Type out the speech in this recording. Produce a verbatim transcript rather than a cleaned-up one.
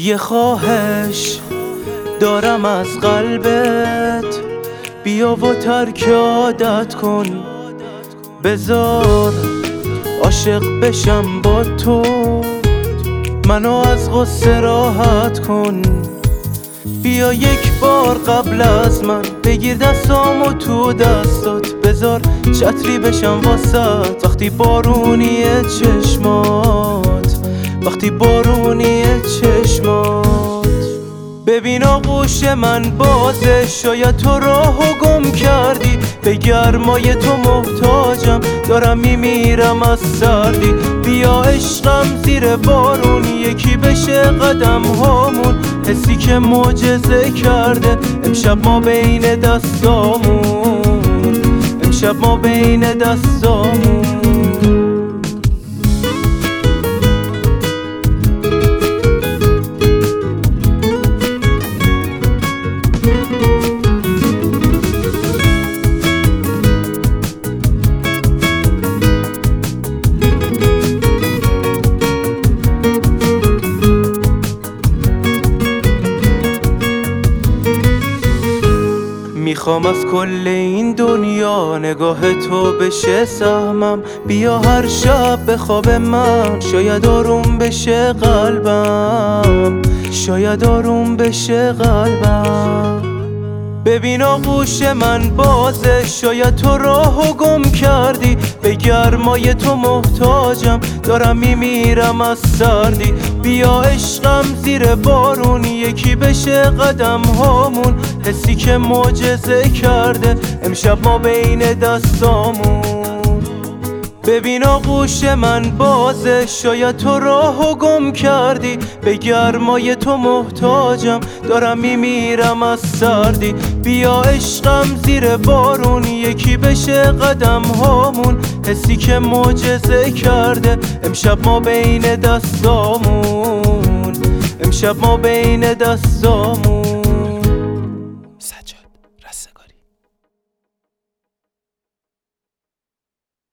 یه خواهش دارم از قلبت، بیا و ترک عادت کن، بذار عاشق بشم با تو، منو از غصه راحت کن. بیا یک بار قبل از من بگیر دستامو تو دستات، بذار چتری بشم واسط وقتی بارونیه چشمات، وقتی بارونیه چشمات. ببین آغوش من بازه، شاید تو راهو گم کردی، به گرمای تو محتاجم، دارم میمیرم از سردی. بیا عشقم زیر بارون یکی بشه قدم هامون، حسی که معجزه کرده امشب ما بین دستامون، امشب ما بین دستامون. میخوام از کل این دنیا نگاه تو بشه سهمم، بیا هر شب به خواب من، شاید آروم بشه قلبم، شاید آروم بشه قلبم. ببین آغوش من بازه، شاید تو راهو گم کردی، به گرمای تو محتاجم، دارم میمیرم از سردی. بیا عشقم زیر بارون یکی بشه قدم هامون، حسی که معجزه کرده امشب ما بین دستامون. ببین آغوش من بازه، شاید تو راهو گم کردی، به گرمای تو محتاجم، دارم میمیرم از سردی. بیا عشقم زیر بارون یکی بشه قدم هامون، حسی که معجزه کرده امشب ما بین دستامون، امشب ما بین دستامون.